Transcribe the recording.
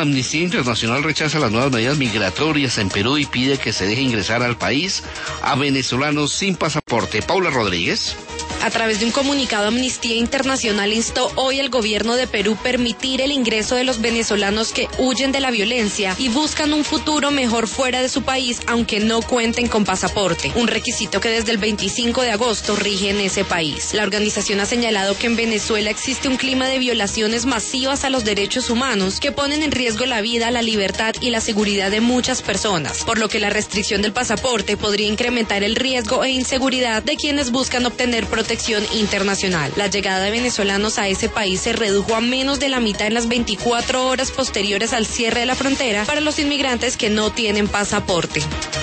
Amnistía Internacional rechaza las nuevas medidas migratorias en Perú y pide que se deje ingresar al país a venezolanos sin pasaporte. Paula Rodríguez. A través de un comunicado, Amnistía Internacional instó hoy al gobierno de Perú permitir el ingreso de los venezolanos que huyen de la violencia y buscan un futuro mejor fuera de su país, aunque no cuenten con pasaporte, un requisito que desde el 25 de agosto rige en ese país. La organización ha señalado que en Venezuela existe un clima de violaciones masivas a los derechos humanos que ponen en riesgo la vida, la libertad y la seguridad de muchas personas, por lo que la restricción del pasaporte podría incrementar el riesgo e inseguridad de quienes buscan obtener protección internacional. La llegada de venezolanos a ese país se redujo a menos de la mitad en las 24 horas posteriores al cierre de la frontera para los inmigrantes que no tienen pasaporte.